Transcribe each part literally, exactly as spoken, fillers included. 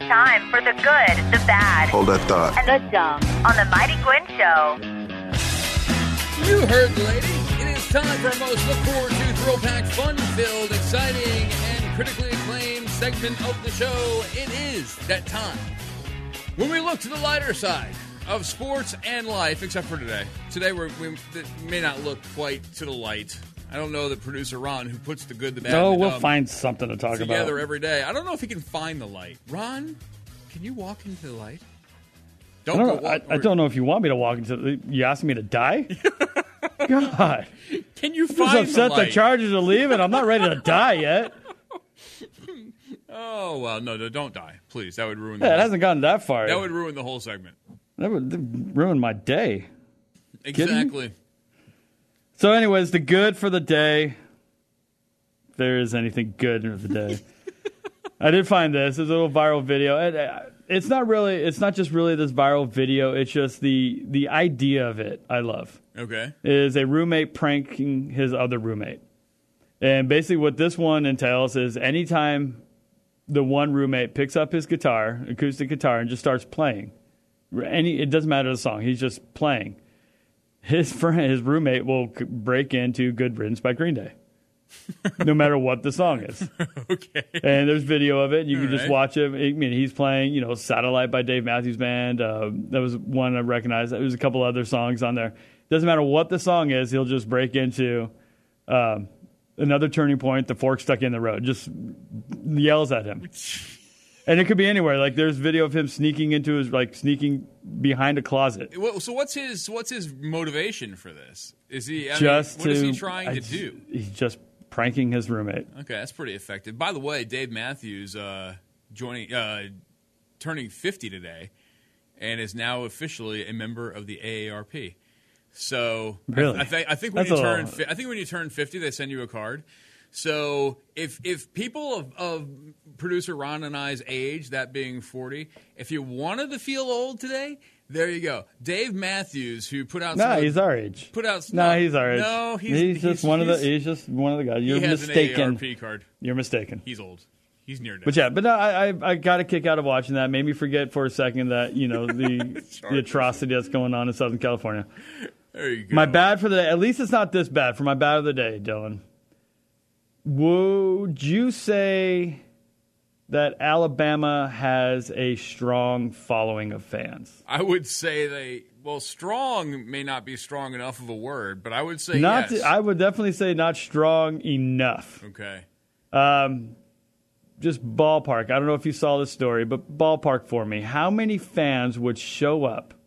time for the good, the bad, Hold that thought. and the dumb on the Mighty Gwynn Show. You heard, ladies. It is time for our most look forward to thrill-packed, fun-filled, exciting, and critically acclaimed segment of the show. It is that time when we look to the lighter side of sports and life, except for today. Today we're, we it may not look quite to the light. I don't know that producer Ron, who puts the good, the bad, No, and the we'll dumb find something to talk together about. every day. I don't know if he can find the light. Ron, can you walk into the light? I Don't, don't, go know, I, walk, I don't know if you want me to walk into the... You asking me to die? God. Can you I'm find just upset the the, light? Chargers are leaving. I'm not ready to die yet. Oh, well, no, no, don't die. Please, that would ruin the Yeah, it whole, hasn't gotten that far. that would ruin the whole segment. That would ruin my day. Kidding me? Exactly. So anyways, the good for the day. If there is anything good in the day. I did find this. It's a little viral video. It, uh, it's not really, it's not just really this viral video. It's just the the idea of it I love. Okay. Is a roommate pranking his other roommate. And basically what this one entails is anytime the one roommate picks up his guitar, acoustic guitar, and just starts playing, any it doesn't matter the song, he's just playing, his friend, his roommate will c- break into Good Riddance by Green Day. No matter what the song is. Okay. And there's video of it. You All can just right. watch it. I mean, he's playing, you know, Satellite by Dave Matthews Band. Uh, that was one I recognized. There was a couple other songs on there. Doesn't matter what the song is, he'll just break into um, another turning point, the fork stuck in the road. Just yells at him. And it could be anywhere. Like there's video of him sneaking into his, like sneaking behind a closet. Well, so what's his what's his motivation for this? Is he I Just mean, what to, is he trying I- to do? He's just pranking his roommate. Okay, that's pretty effective. By the way, Dave Matthews uh, joining uh, turning fifty today, and is now officially a member of the A A R P. So Really? I, I, th- I think when That's you a turn lot. fi- I think when you turn fifty, they send you a card. So if if people of, of producer Ron and I's age, that being forty, if you wanted to feel old today, there you go. Dave Matthews, who put out No, some he's our age. put out No, he's our age. No, he's, he's just one of the. He's just one of the guys. You're he has mistaken. an A A R P card. You're mistaken. He's old. He's near death. But yeah, but no, I, I I got a kick out of watching that. Made me forget for a second that you know the the atrocity that's going on in Southern California. There you go. My bad for the day. At least it's not this bad. For my bad of the day, Dylan. Would you say that Alabama has a strong following of fans? I would say they, well, strong may not be strong enough of a word, but I would say Not. yes. I would definitely say not strong enough. okay. Um, just ballpark. I don't know if you saw this story, but ballpark for me. How many fans would show up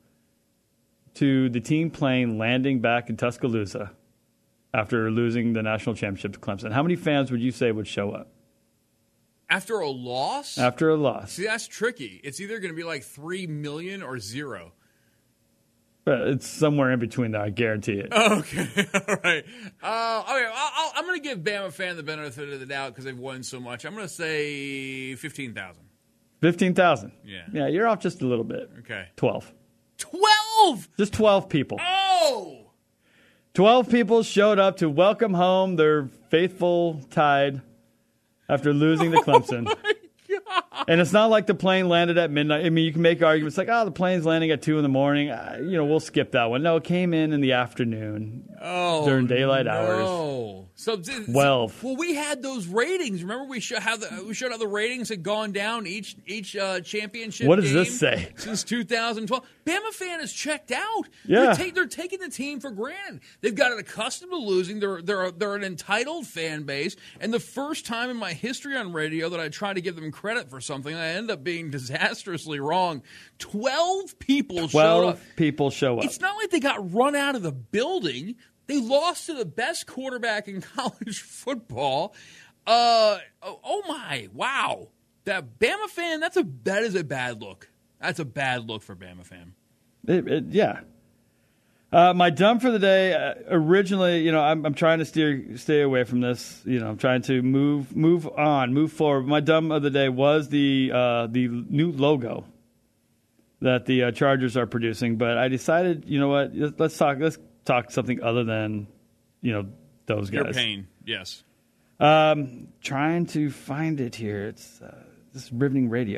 to the team plane landing back in Tuscaloosa after losing the national championship to Clemson? How many fans would you say would show up After a loss? after a loss? See, that's tricky. It's either going to be like three million or zero. But it's somewhere in between there. I guarantee it. Okay. All right. Uh, okay. I'll, I'll, I'm going to give Bama fan the benefit of the doubt because they've won so much. I'm going to say fifteen thousand. Fifteen thousand. Yeah. Yeah, you're off just a little bit. Okay. Twelve. twelve! Just twelve people. Oh! Twelve people showed up to welcome home their faithful Tide after losing to Clemson. Oh my God. And it's not like the plane landed at midnight. I mean, you can make arguments like, oh, the plane's landing at two in the morning. Uh, you know, we'll skip that one. No, it came in in the afternoon Oh, during daylight hours. no. So th- Twelve. Well, we had those ratings. Remember, we showed how the we showed how the ratings had gone down each each uh, championship. What does game this say? Since two thousand twelve, Bama fan is checked out. Yeah. they're, ta- they're taking the team for granted. They've gotten accustomed to losing. They're they're they're an entitled fan base. And the first time in my history on radio that I tried to give them credit for something, I ended up being disastrously wrong. Twelve people showed up. Twelve people show up. It's not like they got run out of the building. They lost to the best quarterback in college football. Uh, oh, oh my, wow. That Bama fan, that's a that is a bad look. That's a bad look for Bama fan. It, it, yeah. Uh, my dumb for the day. Uh, originally, you know, I'm, I'm trying to steer, stay away from this. You know, I'm trying to move, move on, move forward. My dumb of the day was the uh, the new logo that the uh, Chargers are producing. But I decided, you know what? Let's talk. Let's talk something other than, you know, those guys. Your pain, yes. Um, trying to find it here. It's uh, this is riveting radio.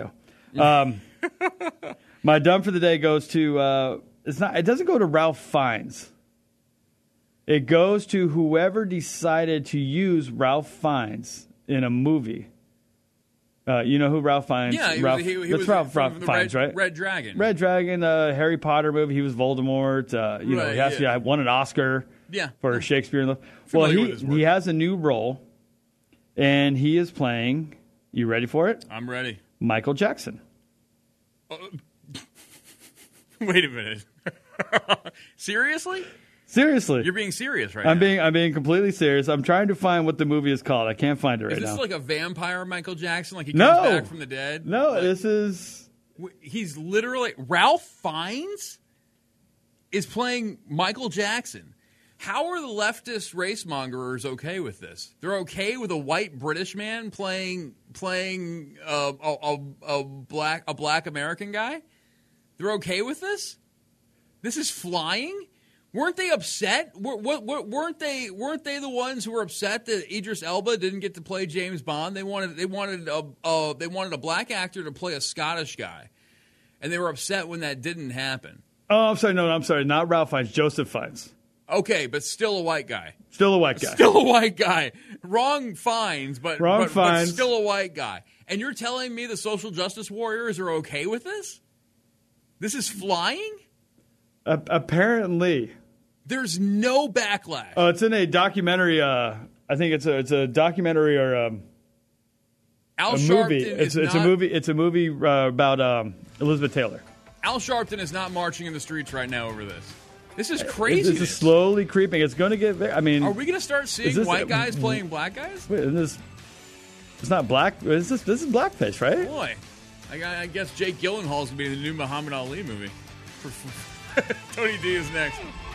Um, my dumb for the day goes to uh, it's not. It doesn't go to Ralph Fiennes. It goes to whoever decided to use Ralph Fiennes in a movie. Uh, you know who Ralph Fiennes? Yeah, he Ralph, was, he, he that's was Ralph, from Ralph the Fiennes, Red, right? Red Dragon. Red Dragon, uh, Harry Potter movie. He was Voldemort. Uh, you know, Right, he actually yeah. won an Oscar. Yeah. For Yeah. Shakespeare in Love. Well, Familiar he with his work. he has a new role, and he is playing. You ready for it? I'm ready. Michael Jackson. Wait a minute. Seriously? Seriously, You're being serious right I'm now. being I'm being completely serious. I'm trying to find what the movie is called. I can't find it right Is this now. like a vampire Michael Jackson? Like he comes No. back from the dead? no, Like, this is w- he's literally Ralph Fiennes is playing Michael Jackson. How are the leftist race mongerers okay with this? They're okay with a white British man playing playing uh, a, a, a black a black American guy? They're okay with this? This is flying? Weren't they upset? Were, were, weren't they? Weren't they the ones who were upset that Idris Elba didn't get to play James Bond? They wanted. They wanted a. Uh, they wanted a black actor to play a Scottish guy, and they were upset when that didn't happen. Oh, I'm sorry. No, no, I'm sorry. Not Ralph Fiennes. Joseph Fiennes. Okay, but still a white guy. Still a white guy. Still a white guy. Wrong Fiennes, but Wrong but, but Fiennes. still a white guy. And you're telling me the social justice warriors are okay with this? This is flying? A- apparently. There's no backlash. Oh, it's in a documentary. Uh, I think it's a it's a documentary or um, Al a Sharpton movie. is It's it's not, a movie. It's a movie uh, about um, Elizabeth Taylor. Al Sharpton is not marching in the streets right now over this. This is It's, crazy. it's slowly creeping. It's going to get. I mean, Are we going to start seeing this- white guys playing black guys? wait, is this it's not black. Is this this is blackface, right? Boy, I, I guess Jake Gyllenhaal is going to be in the new Muhammad Ali movie. Tony D is next.